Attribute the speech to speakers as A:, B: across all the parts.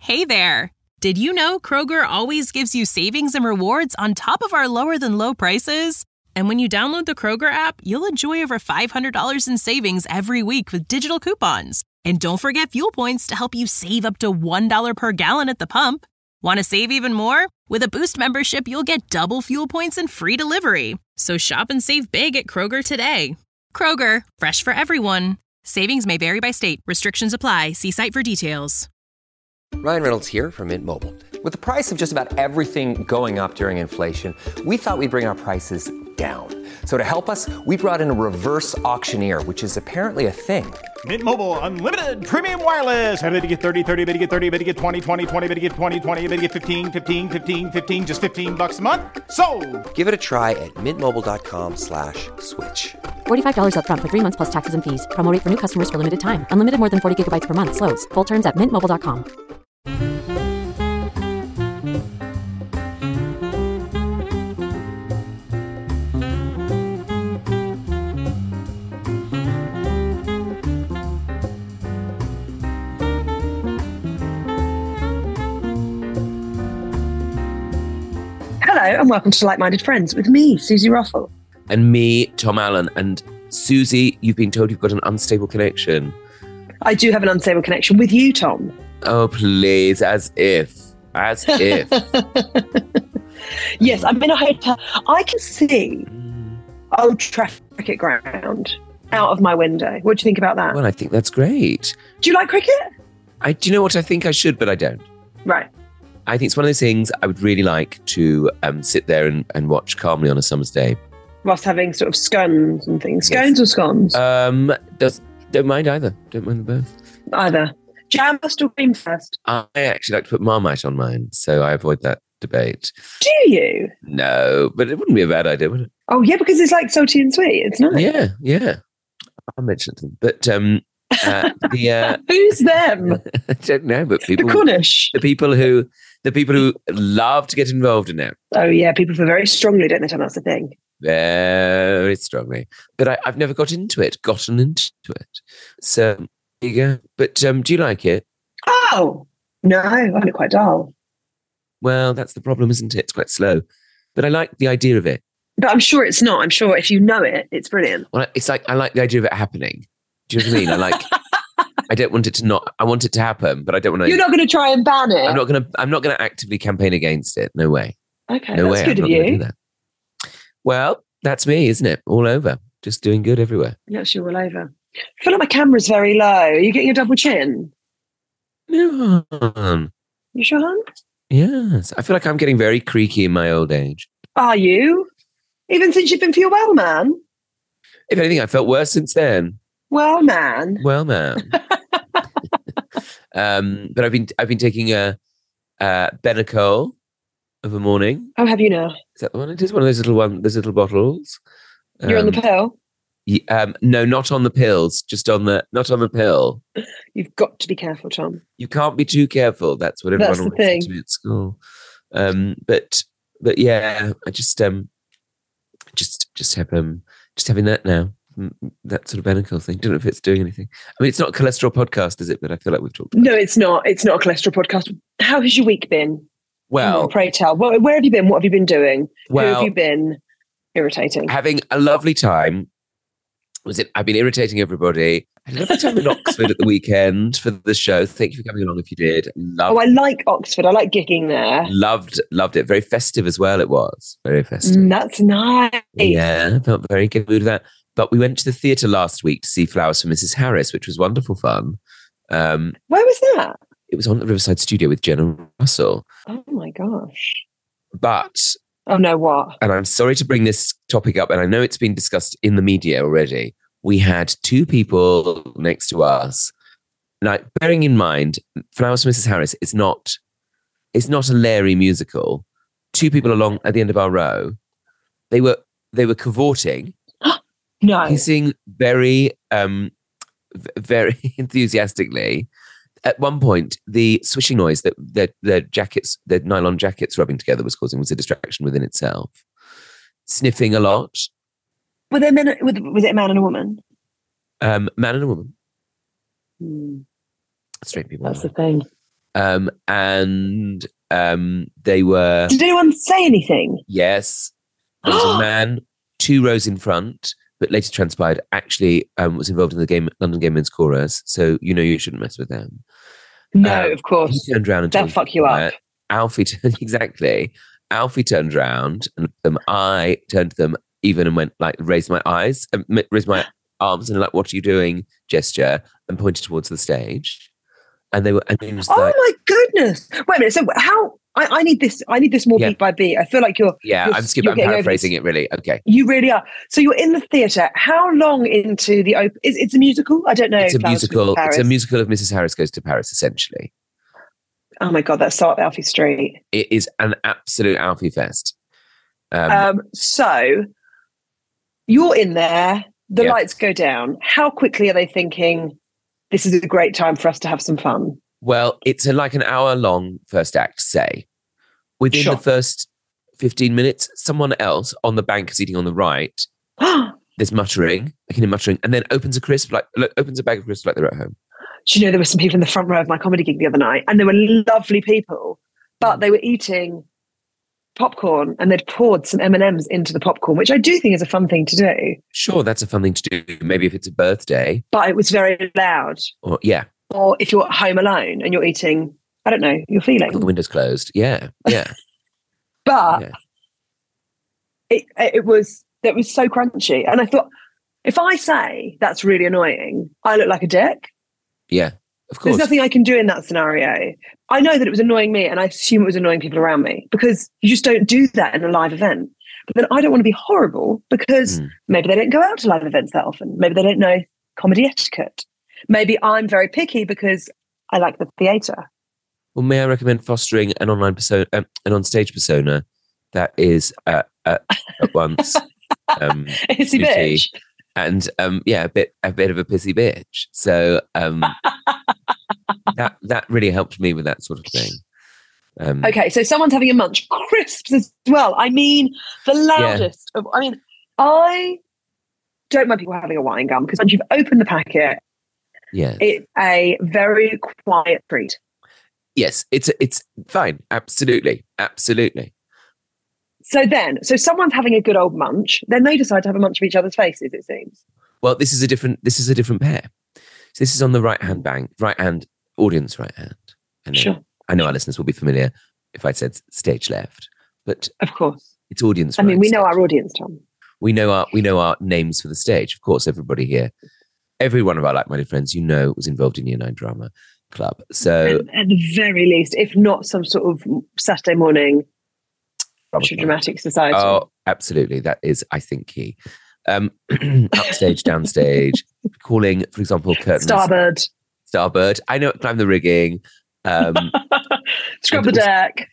A: Hey there! Did you know Kroger always gives you savings and rewards on top of our lower-than-low prices? And when you download the Kroger app, you'll enjoy over $500 in savings every week with digital coupons. And don't forget fuel points to help you save up to $1 per gallon at the pump. Want to save even more? With a Boost membership, you'll get double fuel points and free delivery. So shop and save big at Kroger today. Kroger, fresh for everyone. Savings may vary by state. Restrictions apply. See site for details.
B: Ryan Reynolds here from Mint Mobile. With the price of just about everything going up during inflation, we thought we'd bring our prices down. So to help us, we brought in a reverse auctioneer, which is apparently a thing.
C: Mint Mobile Unlimited Premium Wireless. How to get 30, 30, bit to get 30, bit to get 20, 20, 20, bit to get 20, 20, bit to get 15, 15, 15, 15, just $15 a month? Sold!
B: Give it a try at mintmobile.com/switch.
D: $45 up front for 3 months plus taxes and fees. Promo rate for new customers for limited time. Unlimited more than 40 gigabytes per month. Slows full terms at mintmobile.com.
E: Hello and welcome to Like-Minded Friends with me, Susie Ruffle.
F: And me, Tom Allen. And Susie, you've been told you've got an unstable connection.
E: I do have an unstable connection with you, Tom.
F: Oh, please, as if.
E: Yes, I'm in a hotel. I can see Old Trafford Cricket Ground out of my window. What do you think about that?
F: Well, I think that's great.
E: Do you like cricket?
F: Do you know what? I think I should, but I don't.
E: Right.
F: I think it's one of those things I would really like to sit there and watch calmly on a summer's day.
E: Whilst having sort of scones and things. Scones or scones?
F: Don't mind either. Don't mind them both.
E: Either. Jam first or cream first?
F: I actually like to put Marmite on mine, so I avoid that debate.
E: Do you?
F: No, but it wouldn't be a bad idea, would it?
E: Oh, yeah, because it's like salty and sweet. It's nice.
F: Yeah. I'll mention it to them. But
E: who's them?
F: I don't know, but people.
E: The Cornish.
F: The people who love to get involved in it.
E: Oh, yeah, people feel very strongly, don't they, Tom? That's the thing.
F: Very strongly. But I've never gotten into it. So, there you go. But do you like it?
E: Oh, no, I find it quite dull.
F: Well, that's the problem, isn't it? It's quite slow. But I like the idea of it.
E: But I'm sure it's not. I'm sure if you know it, it's brilliant.
F: Well, it's like, I like the idea of it happening. Do you know what I mean? I don't want it to not. I want it to happen, but I don't want to.
E: You're not going to try and ban it.
F: I'm not going to actively campaign against it. No way.
E: Okay,
F: no
E: that's
F: way.
E: good
F: I'm
E: of
F: not gonna
E: you.
F: do that. Well, that's me, isn't it? All over, just doing good everywhere.
E: Yes, you're all over. I feel like my camera's very low. Are you getting a double chin?
F: No.
E: You sure, hon?
F: Yes, I feel like I'm getting very creaky in my old age.
E: Are you? Even since you've been for your well, man.
F: If anything, I felt worse since then.
E: Well, man.
F: But I've been taking a Benecol of a morning.
E: Oh, have you now?
F: Is that the one? It is one of those little bottles.
E: You're on the pill?
F: No, not on the pills. Not on the pill.
E: You've got to be careful, Tom.
F: You can't be too careful. That's what everyone always said to me at school. But yeah, I just having that now. That sort of Benecol thing. Don't know if it's doing anything. I mean, it's not a cholesterol podcast, is it? But I feel like we've talked about
E: No, it's not. It's not a cholesterol podcast. How has your week been?
F: Well,
E: pray tell. Where have you been? What have you been doing?
F: Well,
E: who have you been irritating?
F: Having a lovely time. I've been irritating everybody. I had a lovely time in Oxford at the weekend for the show. Thank you for coming along if you did.
E: I like Oxford. I like gigging there.
F: Loved it. Very festive as well, it was. Very festive.
E: That's nice.
F: Yeah, I felt very good mood with that. But we went to the theatre last week to see Flowers for Mrs. Harris, which was wonderful fun.
E: Where was that?
F: It was on the Riverside Studio with Jenna Russell.
E: Oh my gosh.
F: But...
E: Oh no, what?
F: And I'm sorry to bring this topic up, and I know it's been discussed in the media already. We had two people next to us. Now, bearing in mind, Flowers for Mrs. Harris is not a Larry musical. Two people along at the end of our row, they were cavorting.
E: No.
F: Kissing very, very enthusiastically. At one point, the swishing noise that their jackets, their nylon jackets rubbing together was causing was a distraction within itself. Sniffing a lot.
E: Were there men? Was it a man and a woman?
F: Man and a woman.
E: Hmm.
F: Straight people.
E: That's the thing.
F: And they were...
E: Did anyone say anything?
F: Yes. There was a man 2 rows in front, but later transpired actually was involved in the London Gay Men's Chorus. So, you shouldn't mess with them.
E: No, of course.
F: He turned around and
E: they'll fuck you up.
F: Exactly. Alfie turned around and I turned to them even and went raised my eyes, raised my arms and what are you doing gesture and pointed towards the stage. And they were, and it was
E: my goodness. Wait a minute. So how, I need this more beat by beat. I feel like you're
F: I'm paraphrasing it really. Okay.
E: You really are. So you're in the theatre. How long into the open? It's a musical? I don't know.
F: It's a musical. It's a musical of Mrs. Harris Goes to Paris, essentially.
E: Oh my God, that's so up Alfie Street.
F: It is an absolute Alfie fest.
E: So you're in there, the lights go down. How quickly are they thinking, this is a great time for us to have some fun?
F: Well, it's like an hour-long first act, say. Within the first 15 minutes, someone else on the bank is eating on the right. There's muttering, I can hear muttering, and then opens a bag of crisps like they're at home.
E: Do you know, there were some people in the front row of my comedy gig the other night, and they were lovely people, but they were eating popcorn and they'd poured some M&Ms into the popcorn, which I do think is a fun thing to do.
F: Sure, that's a fun thing to do. Maybe if it's a birthday.
E: But it was very loud.
F: Or
E: if you're at home alone and you're eating, I don't know, you're feeling.
F: The window's closed. Yeah.
E: But it was so crunchy. And I thought, if I say that's really annoying, I look like a dick.
F: Yeah, of course.
E: There's nothing I can do in that scenario. I know that it was annoying me and I assume it was annoying people around me because you just don't do that in a live event. But then I don't want to be horrible because maybe they don't go out to live events that often. Maybe they don't know comedy etiquette. Maybe I'm very picky because I like the theatre.
F: Well, may I recommend fostering an online persona, an on-stage persona that is at once
E: hissy bitch
F: and a bit of a pissy bitch. So that really helped me with that sort of thing.
E: Okay, so someone's having a munch. Crisps as well. I mean, the loudest. I don't mind people having a wine gum because once you've opened the packet, it's a very quiet treat.
F: Yes, it's fine. Absolutely.
E: So someone's having a good old munch. Then they decide to have a munch of each other's faces, it seems.
F: Well, this is a different pair. So this is on the right hand audience right hand.
E: Sure.
F: I know our listeners will be familiar if I said stage left, but
E: of course
F: it's audience.
E: I mean, we know our audience, Tom.
F: We know our names for the stage. Of course, everybody here, every one of our like-minded friends, was involved in Year 9 Drama Club. So
E: at the very least, if not some sort of Saturday morning dramatic society.
F: Oh, absolutely. That is, I think, key. Upstage, downstage, calling, for example, curtains. Starboard. I know, climb the rigging.
E: Scrub the deck.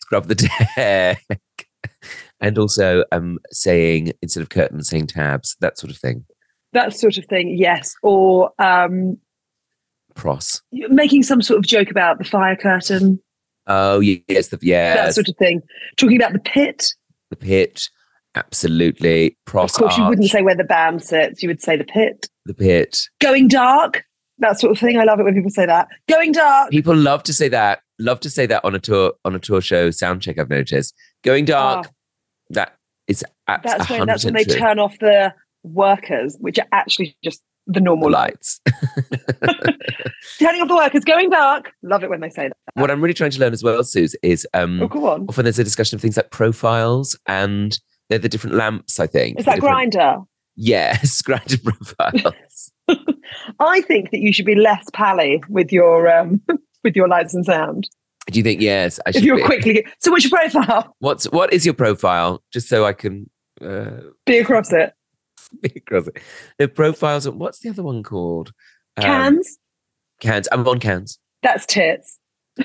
F: And also saying, instead of curtains, saying tabs, that sort of thing. Yes. Or
E: pros. Making some sort of joke about the fire curtain.
F: Oh, yes.
E: That sort of thing. Talking about the pit.
F: Absolutely. Pros.
E: Of course, you wouldn't say where the band sits. You would say the pit. Going dark. That sort of thing. I love it when people say that. Going dark.
F: People love to say that. On a tour show sound check, I've noticed. Going dark. That is
E: that's when they turn off the workers, which are actually just the normal
F: lights.
E: Turning off the workers, going dark. Love it when they say that.
F: What I'm really trying to learn as well, Suze, is
E: go on.
F: Often there's a discussion of things like profiles, and they're the different lamps, I think.
E: Is that Grindr?
F: Yes, Grindr profiles.
E: I think that you should be less pally with your lights and sound.
F: Do you think? Yes, I should.
E: If you're quickly. So, what's your profile?
F: What is your profile? Just so I can
E: be across it.
F: The profiles. What's the other one called?
E: Cans.
F: Cans. I'm on cans.
E: That's tits.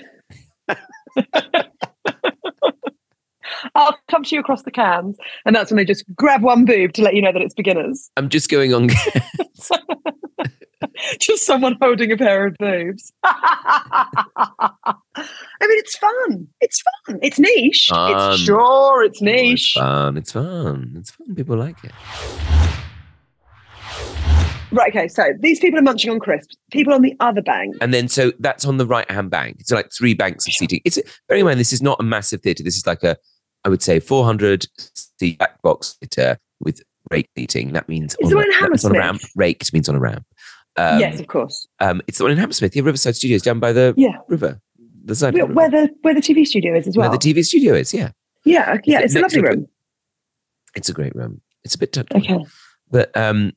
E: I'll come to you across the cans, and that's when they just grab one boob to let you know that it's beginners.
F: I'm just going on cans.
E: Just someone holding a pair of boobs. I mean, it's fun. It's niche. It's niche.
F: It's fun. People like it.
E: Right, okay, so these people are munching on crisps. People on the other bank.
F: And then, so that's on the right-hand bank. It's like 3 banks of seating. Bearing in mind, this is not a massive theatre. This is like I would say 400-seat black box theatre with rake seating. That means
E: Is the one in
F: on a
E: Hammersmith?
F: ramp. Raked means on a ramp.
E: Yes, of course.
F: It's the one in Hammersmith, Riverside Studios, down by the river. The side of the river.
E: Where the TV studio is as well.
F: Where the TV studio is, yeah.
E: Yeah, it's a lovely room.
F: It's a great room. It's a bit touchy.
E: Okay.
F: But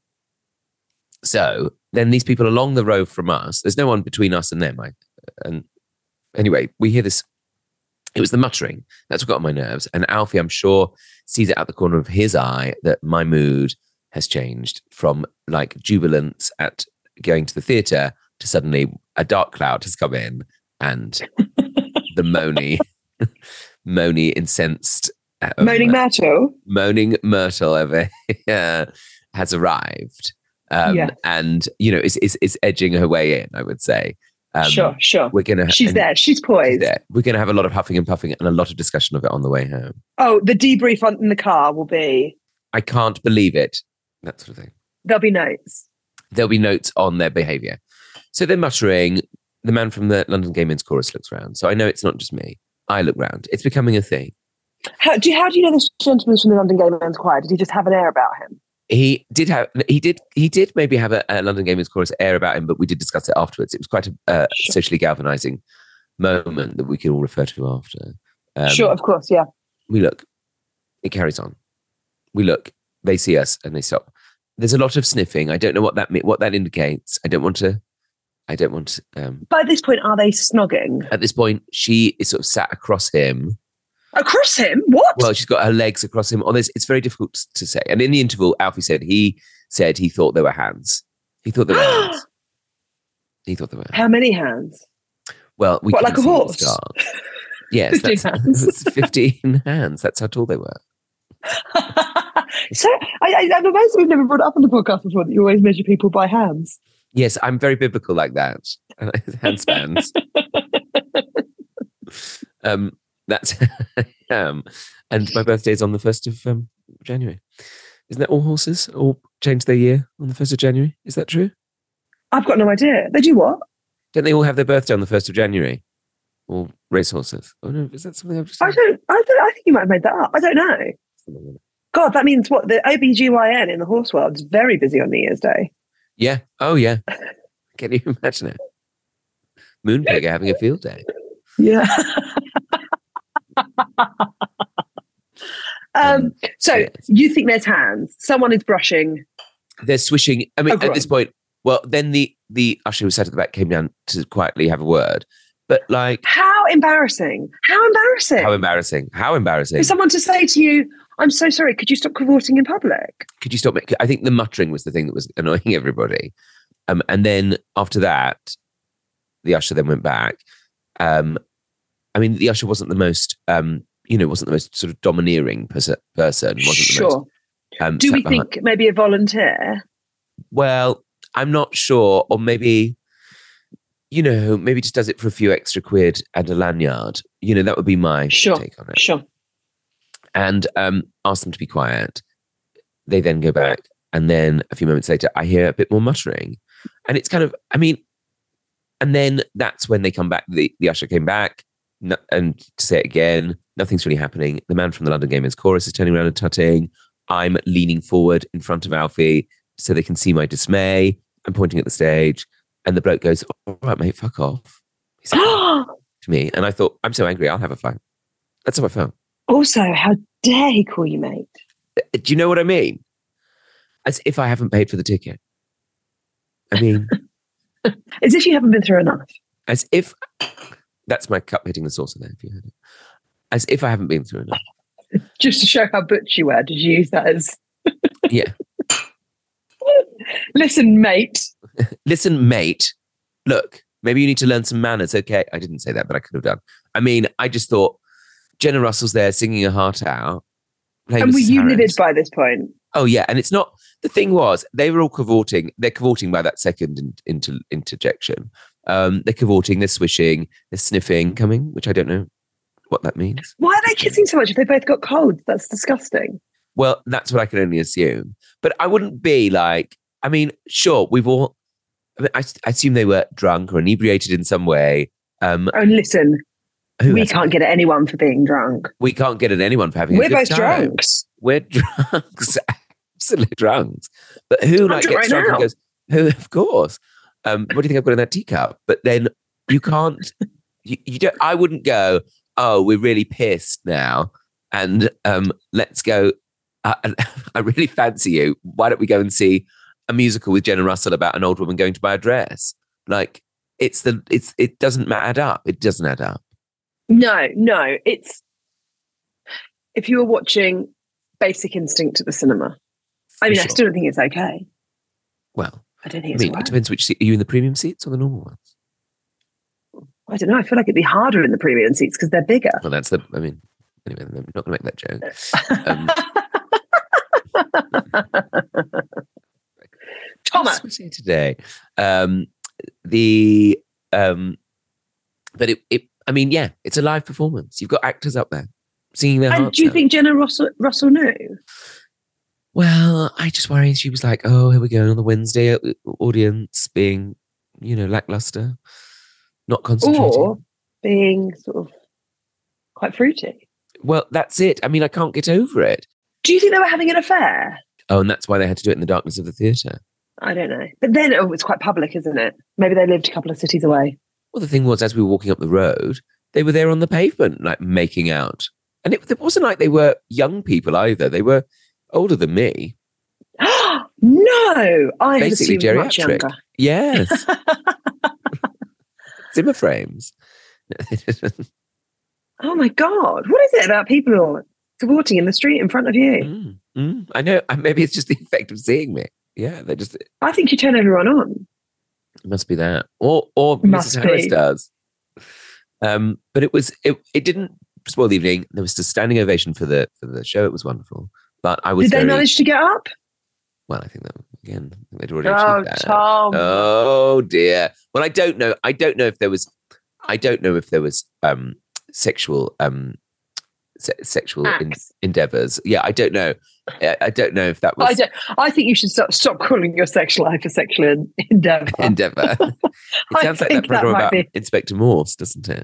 F: so then these people along the row from us, there's no one between us and them. And anyway, we hear this. It was the muttering. That's what got on my nerves. And Alfie, I'm sure, sees it out the corner of his eye that my mood has changed from like jubilance at going to the theatre to suddenly a dark cloud has come in and the moany, incensed...
E: Moaning
F: Myrtle over here has arrived. And, you know, is edging her way in, I would say.
E: Sure. She's there. She's poised.
F: We're going to have a lot of huffing and puffing and a lot of discussion of it on the way home.
E: Oh, the debrief in the car will be...
F: I can't believe it. That sort of thing.
E: There'll be notes.
F: There'll be notes on their behaviour. So they're muttering. The man from the London Gay Men's Chorus looks round. So I know it's not just me. I look round. It's becoming a thing.
E: How do you know this gentleman from the London Gay Men's Choir? Did he just have an air about him?
F: He did maybe have a London Gay Men's Chorus air about him, but we did discuss it afterwards. It was quite a socially galvanising moment that we could all refer to after.
E: Sure, of course, yeah.
F: We look. It carries on. We look. They see us and they stop. There's a lot of sniffing. I don't know what that indicates. I don't want to.
E: By this point, are they snogging?
F: At this point, she is sort of sat across him.
E: Across him? What?
F: Well, she's got her legs across him. It's very difficult to say. And in the interval, Alfie said he thought there were hands. He thought there were hands. He thought there were hands.
E: How many hands?
F: Well,
E: like a horse?
F: Yes,
E: 15 hands.
F: 15 hands. That's how tall they were.
E: So I'm amazed we've never brought it up on the podcast before that you always measure people by hands.
F: Yes, I'm very biblical like that. Hand spans. That's and my birthday is on the 1st of January. Isn't that all horses all change their year on the 1st of January? Is that true?
E: I've got no idea. They do what?
F: Don't they all have their birthday on the 1st of January? All racehorses? Oh no, is that something I've just...
E: I think you might have made that up. I don't know. God, that means what? The OBGYN in the horse world is very busy on New Year's Day.
F: Yeah. Oh yeah. Can you imagine it? Moonpig are having a field day.
E: Yeah. So you think there's hands? Someone is brushing.
F: They're swishing. I mean, at this point, well, then the usher who sat at the back came down to quietly have a word. But like,
E: how embarrassing! How embarrassing!
F: How embarrassing! How embarrassing!
E: For someone to say to you, "I'm so sorry. Could you stop cavorting in public?
F: Could you stop?" I think the muttering was the thing that was annoying everybody. And then after that, the usher then went back. I mean, the usher wasn't the most, wasn't the most sort of domineering person. Wasn't
E: sure.
F: The most,
E: do we think maybe a volunteer?
F: Well, I'm not sure, or maybe. Maybe just does it for a few extra quid and a lanyard. That would be my take on it.
E: Sure.
F: And ask them to be quiet. They then go back. And then a few moments later, I hear a bit more muttering. And it's kind of, and then that's when they come back. The usher came back. And to say it again, nothing's really happening. The man from the London Gay Men's Chorus is turning around and tutting. I'm leaning forward in front of Alfie so they can see my dismay. I'm pointing at the stage. And the bloke goes, "All right, mate, fuck off." He said to me. And I thought, I'm so angry, I'll have a fight. That's how I felt.
E: Also, how dare he call you mate?
F: Do you know what I mean? As if I haven't paid for the ticket. I mean...
E: As if you haven't been through enough.
F: As if... That's my cup hitting the saucer there, if you heard it. As if I haven't been through enough.
E: Just to show how butch you were, did you use that as...
F: Yeah.
E: Listen, mate.
F: Listen, mate. Look, maybe you need to learn some manners. Okay, I didn't say that, but I could have done. I mean, I just thought Jenna Russell's there singing her heart out.
E: And were you livid by this point?
F: Oh yeah, and it's not. The thing was, they were all cavorting. They're cavorting by that second interjection. They're cavorting. They're swishing. They're sniffing, coming, which I don't know what that means.
E: Why are they kissing so much if they both got colds? That's disgusting.
F: Well, that's what I can only assume. But I wouldn't be like, I mean, sure, we've all. I assume they were drunk or inebriated in some way.
E: Oh, listen, we can't get at anyone for being drunk.
F: We can't get at anyone for having a good
E: both
F: time.
E: drunks.
F: We're drunks, absolute drunks. But who
E: I'm
F: like
E: drunk
F: gets
E: right
F: drunk
E: now.
F: and goes, "Who? Of course." What do you think I've got in that teacup? But then you can't. You don't. I wouldn't go. Oh, we're really pissed now, and let's go. I really fancy you. Why don't we go and see a musical with Jenna Russell about an old woman going to buy a dress? Like it doesn't add up. It doesn't add up.
E: No. It's if you were watching Basic Instinct at the cinema. I mean,
F: Sure.
E: I still don't think it's okay.
F: Well,
E: I don't think
F: I
E: it's
F: mean,
E: right.
F: it depends which seat. Are you in the premium seats or the normal ones?
E: I don't know. I feel like it'd be harder in the premium seats because they're bigger.
F: Well, that's the. I mean, anyway, I'm not going to make that joke.
E: Thomas.
F: What was I saying today? But it. I mean, yeah, it's a live performance. You've got actors up there singing their
E: And
F: hearts
E: do you
F: out.
E: think Jenna Russell knew?
F: Well, I just worry she was like, oh, here we go on the Wednesday audience being, lackluster, not concentrating.
E: Or being sort of quite fruity?
F: Well, that's it. I mean, I can't get over it.
E: Do you think they were having an affair?
F: Oh, and that's why they had to do it in the darkness of the theatre.
E: I don't know. But then it's quite public, isn't it? Maybe they lived a couple of cities away.
F: Well, the thing was, as we were walking up the road, they were there on the pavement, like making out. And it wasn't like they were young people either. They were older than me.
E: No, I had
F: Basically
E: assumed much
F: geriatric.
E: younger.
F: Yes. Zimmer frames.
E: Oh my God. What is it about people cavorting in the street in front of you?
F: I know. Maybe it's just the effect of seeing me. Yeah, they just.
E: I think you turn everyone on.
F: It must be that, or
E: Must
F: Mrs. Harris
E: be.
F: does. But it didn't spoil the evening. There was a standing ovation for the show. It was wonderful. But I was.
E: Did they manage to get up?
F: Well, I think that again they'd already
E: Oh,
F: achieved that.
E: Tom.
F: Oh dear. Well, I don't know. I don't know if there was sexual
E: Acts.
F: endeavors. Yeah, I don't know. I don't know if that was
E: I think you should stop calling your sexual life a sexual endeavor.
F: endeavor. It
E: I
F: sounds like
E: think
F: that program
E: might
F: about
E: be.
F: Inspector Morse, doesn't it?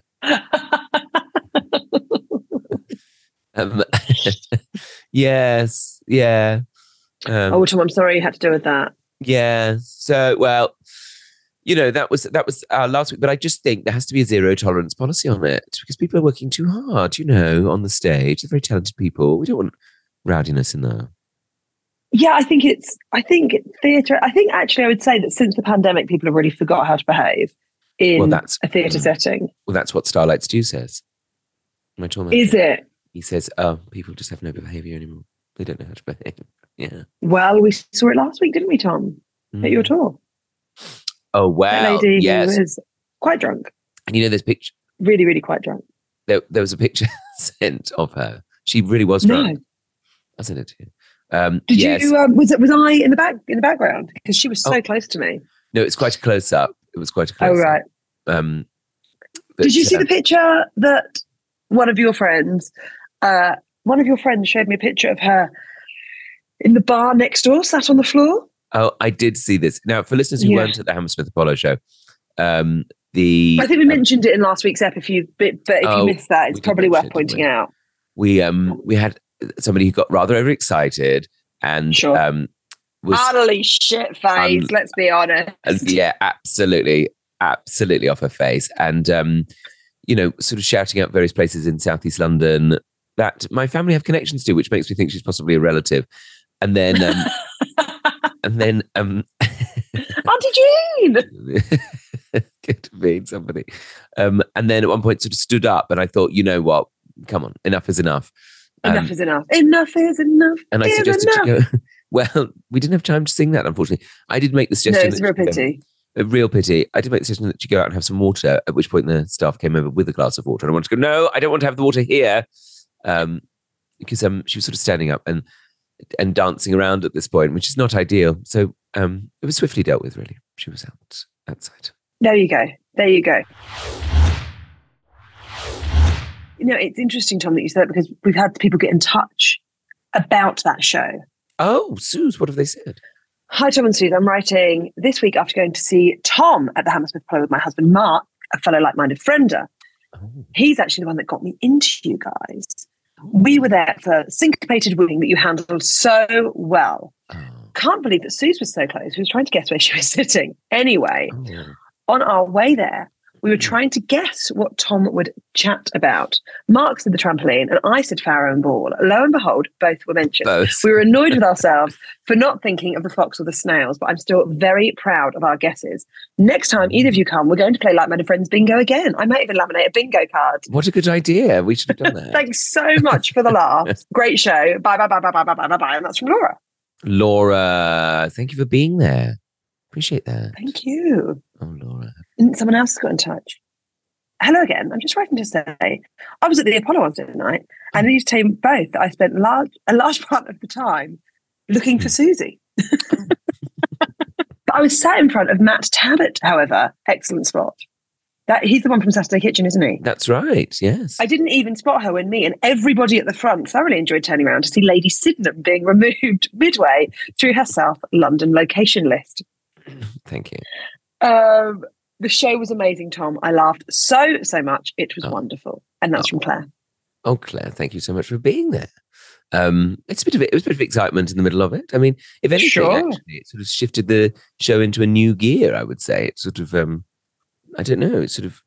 F: Yes. Yeah.
E: Oh, Tom, I'm sorry you had to deal with that.
F: Yeah. So, well, that was last week. But I just think there has to be a zero tolerance policy on it because people are working too hard, on the stage. They're very talented people. We don't want rowdiness in there.
E: Yeah, I think theatre. I think actually I would say that since the pandemic, people have really forgot how to behave in a theatre setting.
F: Well, that's what Starlight Stew says. My tormentor.
E: Is it?
F: He says, "Oh, people just have no behaviour anymore. They don't know how to behave." Yeah.
E: Well, we saw it last week, didn't we, Tom? At your tour.
F: Oh wow!
E: That lady
F: Yes.
E: who was quite drunk.
F: And this picture.
E: Really, really quite drunk.
F: There was a picture sent of her. She really was drunk.
E: No.
F: I sent it to you.
E: Did
F: yes.
E: you? Was I in the background? Because she was so close to me.
F: No, it's quite a close up. It was quite a close
E: Oh right.
F: up.
E: Did you see the picture that one of your friends showed me a picture of her in the bar next door, sat on the floor?
F: Oh, I did see this. Now, for listeners who weren't at the Hammersmith Apollo show,
E: I think we mentioned it in last week's ep. But if you missed that, it's probably worth pointing out.
F: We had somebody who got rather overexcited and was
E: utterly shit faced. Let's be honest.
F: Yeah, absolutely off her face, and sort of shouting out various places in Southeast London that my family have connections to, which makes me think she's possibly a relative. And then, Auntie
E: Jean
F: could have been somebody. And then at one point, sort of stood up, and I thought, you know what? Come on, enough is enough.
E: Enough is enough. Enough is enough.
F: And I suggested she go. Well, we didn't have time to sing that, unfortunately. I did make the suggestion.
E: No, it's a real pity.
F: A real pity. I did make the suggestion that she go out and have some water, at which point the staff came over with a glass of water. And I wanted to go, no, I don't want to have the water here. Because she was sort of standing up and dancing around at this point, which is not ideal. So it was swiftly dealt with, really. She was outside.
E: There you go. It's interesting, Tom, that you said that because we've had people get in touch about that show.
F: Oh, Suze, what have they said?
E: Hi, Tom and Suze. I'm writing this week after going to see Tom at the Hammersmith Play with my husband, Mark, a fellow like-minded friender. He's actually the one that got me into you guys. We were there for syncopated wooing that you handled so well. Can't believe that Suze was so close. We were trying to guess where she was sitting. Anyway, on our way there, we were trying to guess what Tom would chat about. Mark said the trampoline and I said Farrow and Ball. Lo and behold, both were mentioned. We were annoyed with ourselves for not thinking of the fox or the snails, but I'm still very proud of our guesses. Next time either of you come, we're going to play Like-Minded Friends bingo again. I might even laminate a bingo card.
F: What a good idea. We should have done that.
E: Thanks so much for the laugh. Great show. Bye, bye, bye, bye, bye, bye, bye, bye. And that's from Laura.
F: Laura, thank you for being there. Appreciate that.
E: Thank you.
F: Oh, Laura.
E: And someone else got in touch. Hello again. I'm just writing to say, I was at the Apollo on Saturday night, and I need to tell you both that I spent a large part of the time looking for Susie. But I was sat in front of Matt Tabbitt, however. Excellent spot. He's the one from Saturday Kitchen, isn't he?
F: That's right, yes.
E: I didn't even spot her when me and everybody at the front thoroughly enjoyed turning around to see Lady Sydenham being removed midway through her South London location list.
F: Thank you.
E: The show was amazing, Tom. I laughed so much. It was wonderful. And that's from Claire.
F: Oh, Claire, thank you so much for being there. It was a bit of excitement in the middle of it. I mean, if anything, actually, it sort of shifted the show into a new gear, I would say. It sort of, I don't know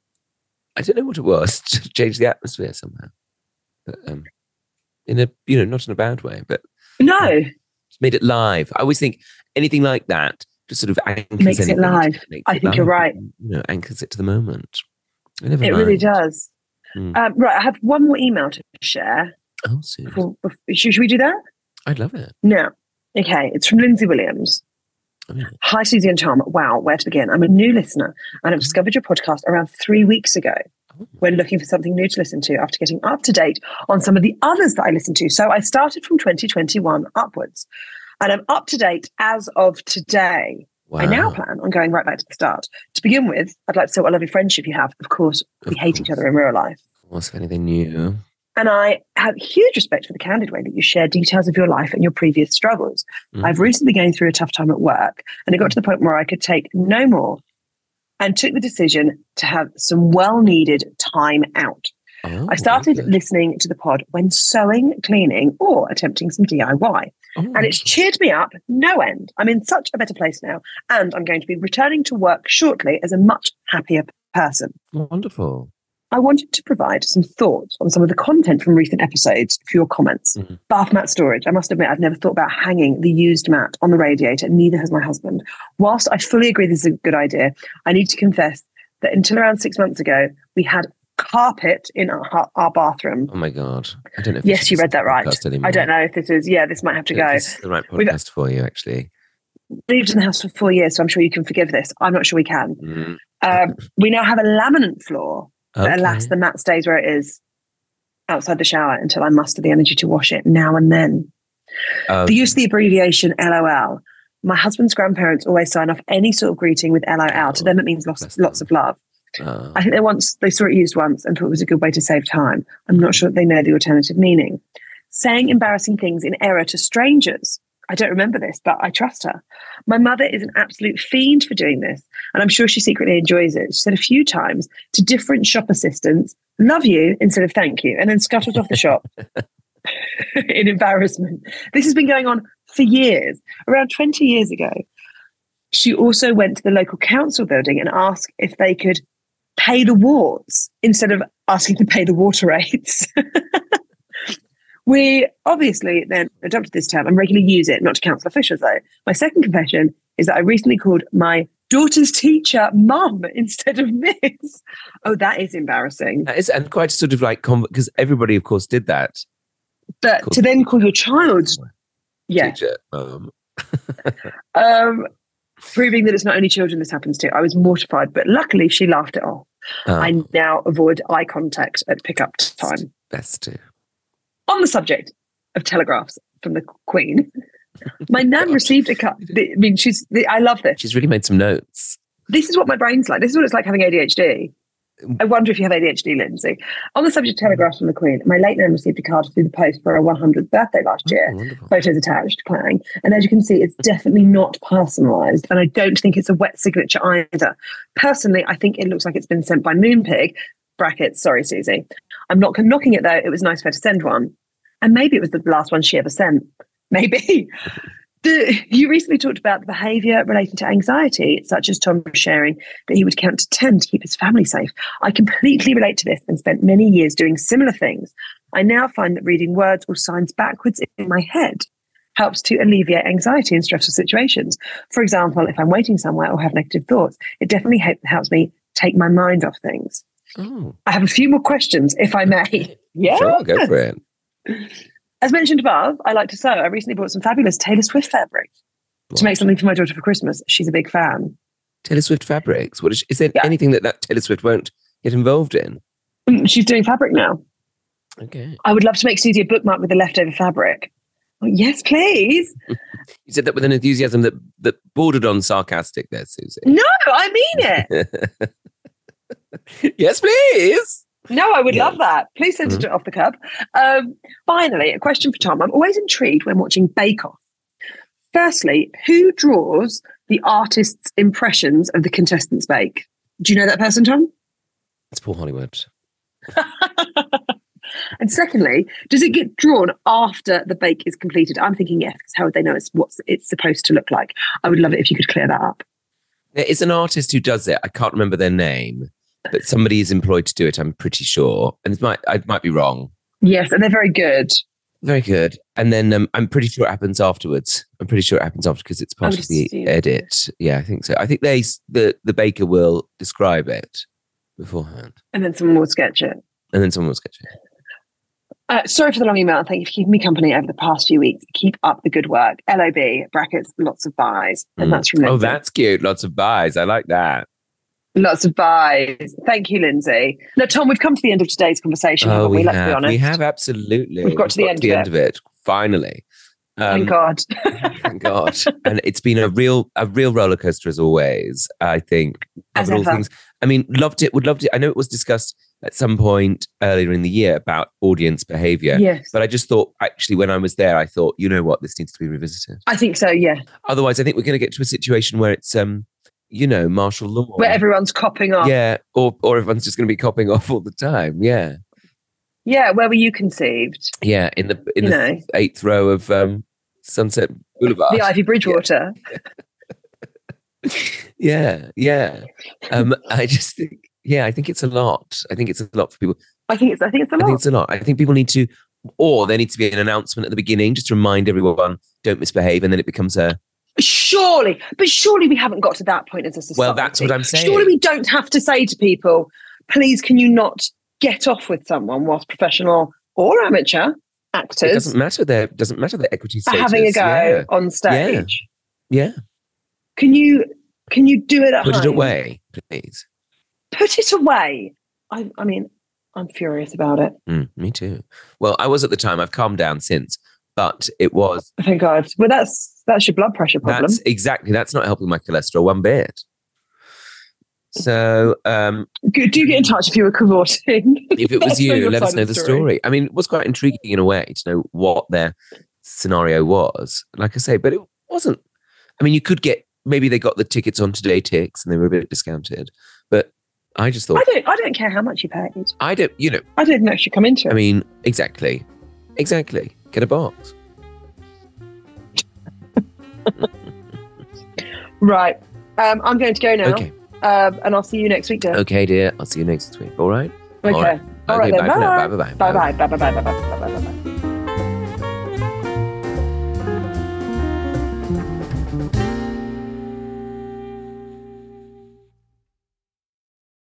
F: what it was. Just changed the atmosphere somehow. But in a, not in a bad way, but
E: no,
F: it's made it live. I always think anything like that just sort of anchors
E: makes it live. I think you're right.
F: And, anchors it to the moment.
E: It really does. Right, I have one more email to share.
F: Oh, Susan.
E: Should we do that?
F: I'd love it.
E: No. Okay, it's from Lindsay Williams.
F: Oh, yeah.
E: Hi, Susie and Tom. Wow, where to begin? I'm a new listener and I've discovered your podcast around 3 weeks ago when looking for something new to listen to after getting up to date on some of the others that I listen to. So I started from 2021 upwards and I'm up to date as of today. Wow. I now plan on going right back to the start. To begin with, I'd like to say what a lovely friendship you have. Of course, we hate each other in real life.
F: What's anything new?
E: And I have huge respect for the candid way that you share details of your life and your previous struggles. I've recently been going through a tough time at work, and it got to the point where I could take no more and took the decision to have some well-needed time out. I started listening to the pod when sewing, cleaning, or attempting some DIY. And it's cheered me up no end. I'm in such a better place now, and I'm going to be returning to work shortly as a much happier person.
F: Wonderful.
E: I wanted to provide some thoughts on some of the content from recent episodes for your comments. Bath mat storage. I must admit, I've never thought about hanging the used mat on the radiator. Neither has my husband. Whilst I fully agree this is a good idea, I need to confess that until around 6 months ago, we had carpet in our bathroom.
F: Oh my God. I don't know if
E: yes, you read that right. I don't know if this is, this might have to go.
F: This is the right podcast for you, actually.
E: We lived in the house for 4 years, so I'm sure you can forgive this. I'm not sure we can. We now have a laminate floor. But alas, the mat stays where it is outside the shower until I muster the energy to wash it now and then. The use of the abbreviation LOL. My husband's grandparents always sign off any sort of greeting with LOL. To them, it means lots of love. I think they saw it used once and thought it was a good way to save time. I'm not sure that they know the alternative meaning. Saying embarrassing things in error to strangers. I don't remember this, but I trust her. My mother is an absolute fiend for doing this, and I'm sure she secretly enjoys it. She said a few times to different shop assistants, love you instead of thank you, and then scuttled off the shop in embarrassment. This has been going on for years. Around 20 years ago, she also went to the local council building and asked if they could pay the wards instead of asking to pay the water rates. We obviously then adopted this term and regularly use it, not to council officials though. My second confession is that I recently called my daughter's teacher mum instead of miss. Oh, that is embarrassing.
F: That is, and quite sort of like, because everybody of course did that.
E: But to then call your child's
F: teacher mum.
E: Proving that it's not only children this happens to. I was mortified, but luckily she laughed it off. I now avoid eye contact at pickup time.
F: Best to.
E: On the subject of telegraphs from the Queen, my nan received a cut. I love this.
F: She's really made some notes.
E: This is what my brain's like. This is what it's like having ADHD. I wonder if you have ADHD, Lindsay. On the subject of telegraphs from the Queen, my late nan received a card through the post for her 100th birthday last year.
F: Wonderful.
E: Photos attached, clang. And as you can see, it's definitely not personalised. And I don't think it's a wet signature either. Personally, I think it looks like it's been sent by Moonpig, brackets, sorry, Susie. I'm not knocking it though. It was nice for her to send one. And maybe it was the last one she ever sent. Maybe. You recently talked about the behaviour relating to anxiety, such as Tom sharing that he would count to 10 to keep his family safe. I completely relate to this and spent many years doing similar things. I now find that reading words or signs backwards in my head helps to alleviate anxiety in stressful situations. For example, if I'm waiting somewhere or have negative thoughts, it definitely helps me take my mind off things.
F: Oh.
E: I have a few more questions, if I may. Yeah,
F: Sure, go for it.
E: As mentioned above, I like to sew. I recently bought some fabulous Taylor Swift fabric to make something for my daughter for Christmas. She's a big fan.
F: Taylor Swift fabrics. What is there
E: Yeah.
F: anything that Taylor Swift won't get involved in?
E: She's doing fabric now.
F: Okay.
E: I would love to make Susie a bookmark with the leftover fabric. Oh, yes, please.
F: You said that with an enthusiasm that bordered on sarcastic there, Susie.
E: No, I mean it.
F: Yes, please.
E: No, I would
F: Yes.
E: love that. Please send it off the cup. Finally, a question for Tom. I'm always intrigued when watching Bake Off. Firstly, who draws the artist's impressions of the contestants' bake? Do you know that person, Tom?
F: It's Paul Hollywood.
E: And secondly, does it get drawn after the bake is completed? I'm thinking yes, because how would they know what it's supposed to look like? I would love it if you could clear that up.
F: There is an artist who does it. I can't remember their name, but somebody is employed to do it, I'm pretty sure. And I might be wrong.
E: Yes, and they're very good.
F: Very good. And then I'm pretty sure it happens afterwards. I'm pretty sure it happens after because it's part
E: would
F: of the
E: assume.
F: edit. Yeah, I think so. I think the baker will describe it beforehand.
E: And then someone will sketch it.
F: And then someone will sketch it.
E: Sorry for the long email. Thank you for keeping me company over the past few weeks. Keep up the good work. LOB, brackets, lots of buys. And that's from Lindsay.
F: Oh, that's cute. Lots of buys. I like that.
E: Lots of buys. Thank you, Lindsay. Now, Tom, we've come to the end of today's conversation, haven't we? Let's be honest.
F: We have, absolutely.
E: We've got to the end of it.
F: Finally.
E: Thank God.
F: Thank God. And it's been a real roller coaster as always, I think.
E: As
F: Covered all
E: ever.
F: things. I mean, loved it, would loved it. I know it was discussed at some point earlier in the year about audience behaviour.
E: Yes.
F: But I just thought, actually, when I was there, I thought, you know what, this needs to be revisited.
E: I think so, yeah.
F: Otherwise, I think we're going to get to a situation where it's, martial law.
E: Where everyone's copping off.
F: Yeah, or everyone's just going to be copping off all the time. Yeah.
E: Yeah, where were you conceived?
F: Yeah, in the
E: You know.
F: 8th row of Sunset Boulevard.
E: The Ivy Bridgewater.
F: Yeah. I just think, I think it's a lot. I think it's a lot for people.
E: I think it's a
F: I think
E: lot.
F: it's a lot. I think people need to, or there needs to be an announcement at the beginning just to remind everyone, don't misbehave, and then it becomes
E: Surely we haven't got to that point as a society.
F: Well, that's what I'm saying.
E: Surely we don't have to say to people, please, can you not get off with someone whilst professional or amateur
F: it
E: actors
F: doesn't matter their equity
E: are
F: status.
E: having a go
F: Yeah.
E: on stage?
F: Yeah.
E: Can you do it at
F: Put
E: home?
F: it away, please.
E: Put it away. I mean, I'm furious about it.
F: Me too. Well, I was at the time. I've calmed down since, but it was.
E: Thank God. Well, that's your blood pressure problem.
F: That's not helping my cholesterol one bit. So,
E: Good. Do get in touch if you were cavorting.
F: if it was
E: Let us know
F: you,
E: your
F: let us
E: side
F: know
E: of
F: the
E: the
F: story. I mean, it was quite intriguing in a way to know what their scenario was. Like I say, but it wasn't. I mean, you could get, maybe they got the tickets on Today Ticks and they were a bit discounted, but I just thought,
E: I don't care how much you paid.
F: I don't
E: I didn't actually come into it.
F: I mean, exactly. Get a box.
E: Right. I'm going to go now.
F: Okay.
E: And I'll see you next week, dear.
F: Okay, dear. I'll see you next week. All right.
E: Okay.
F: All right.
E: All right
F: Okay,
E: then.
F: bye for now.
E: Bye.
F: Bye-bye.
E: Bye. Bye. Bye. Bye. Bye. Bye. Bye. Bye. Bye.